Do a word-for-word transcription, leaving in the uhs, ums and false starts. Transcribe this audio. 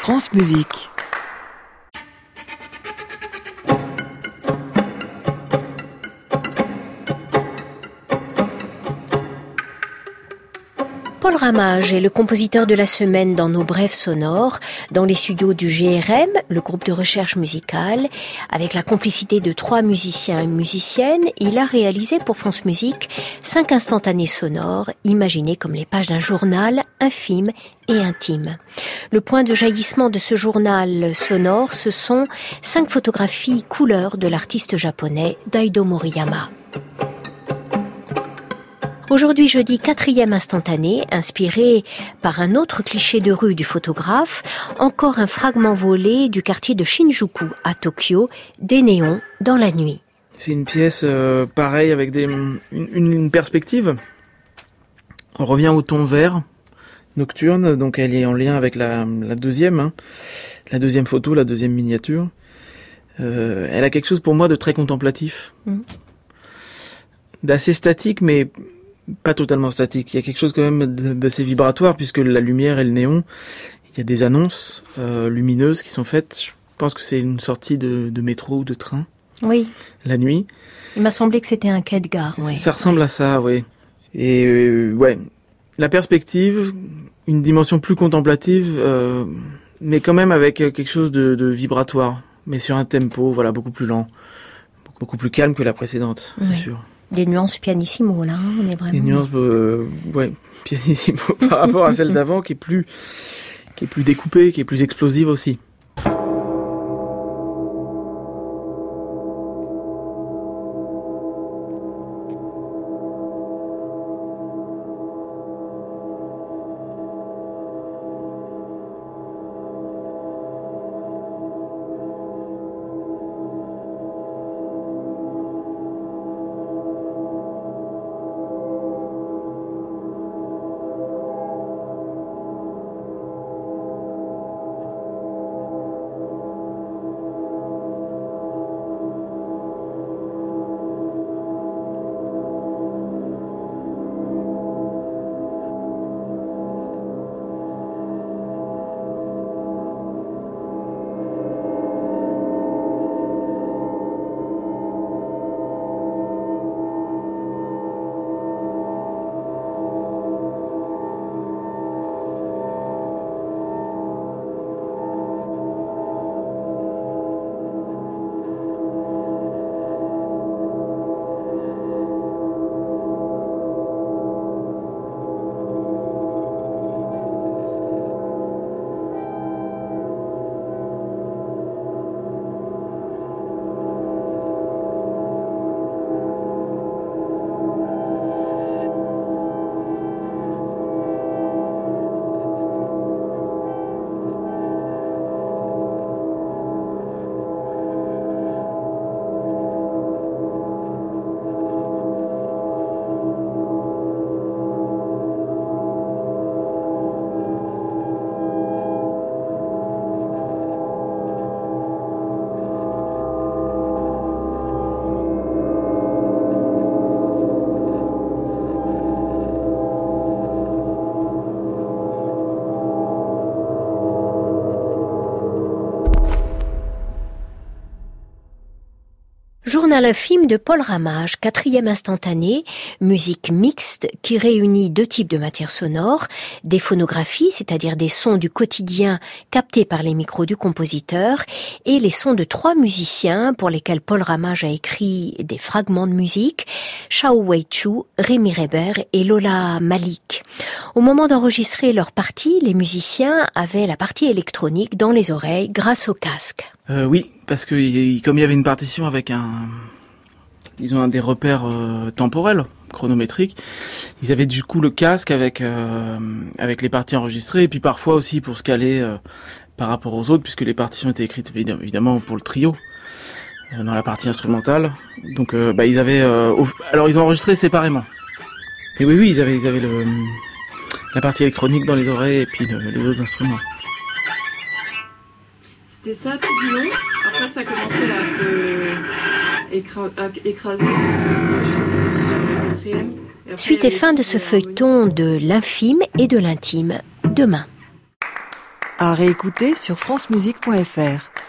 France Musique. Paul Ramage est le compositeur de la semaine dans nos brèves sonores, dans les studios du G R M, le groupe de recherche musicale. Avec la complicité de trois musiciens et musiciennes, il a réalisé pour France Musique cinq instantanés sonores, imaginés comme les pages d'un journal infime et intime. Le point de jaillissement de ce journal sonore, ce sont cinq photographies couleurs de l'artiste japonais Daido Moriyama. Aujourd'hui, jeudi, quatrième instantané, inspiré par un autre cliché de rue du photographe, encore un fragment volé du quartier de Shinjuku à Tokyo, des néons dans la nuit. C'est une pièce euh, pareille avec des, une, une perspective. On revient au ton vert nocturne, donc elle est en lien avec la, la deuxième, hein, la deuxième photo, la deuxième miniature. Euh, elle a quelque chose pour moi de très contemplatif, mmh. d'assez statique, mais pas totalement statique. Il y a quelque chose quand même d'assez vibratoire puisque la lumière et le néon, il y a des annonces euh, lumineuses qui sont faites. Je pense que c'est une sortie de, de métro ou de train. Oui. La nuit. Il m'a semblé que c'était un quai de gare. Ça, oui. ça ressemble à ça, oui. Et euh, ouais, la perspective, une dimension plus contemplative, euh, mais quand même avec quelque chose de, de vibratoire, mais sur un tempo, voilà, beaucoup plus lent, beaucoup plus calme que la précédente, oui. c'est sûr. Des nuances pianissimo, là, on est vraiment... Des nuances, euh, ouais, pianissimo par rapport à celle d'avant, qui est plus, qui est plus découpée, qui est plus explosive aussi. Journal infime de Paul Ramage, quatrième instantané, musique mixte qui réunit deux types de matières sonores, des phonographies, c'est-à-dire des sons du quotidien captés par les micros du compositeur, et les sons de trois musiciens pour lesquels Paul Ramage a écrit des fragments de musique, Shao Wei-Chu, Rémi Reber et Lola Malik. Au moment d'enregistrer leur partie, les musiciens avaient la partie électronique dans les oreilles grâce au casque. Euh, oui, parce que y, comme il y avait une partition avec un, disons un des repères euh, temporels, chronométriques, ils avaient du coup le casque avec euh, avec les parties enregistrées et puis parfois aussi pour se caler euh, par rapport aux autres, puisque les partitions étaient écrites évidemment pour le trio euh, dans la partie instrumentale. Donc euh, bah ils avaient, euh, au, alors ils ont enregistré séparément. Mais oui oui ils avaient ils avaient le la partie électronique dans les oreilles et puis le, les autres instruments. C'était ça tout du long. Après, ça a commencé à se écra- à écraser. Suite et fin de ce feuilleton de l'infime et de l'intime. Demain. À réécouter sur francemusique point f r.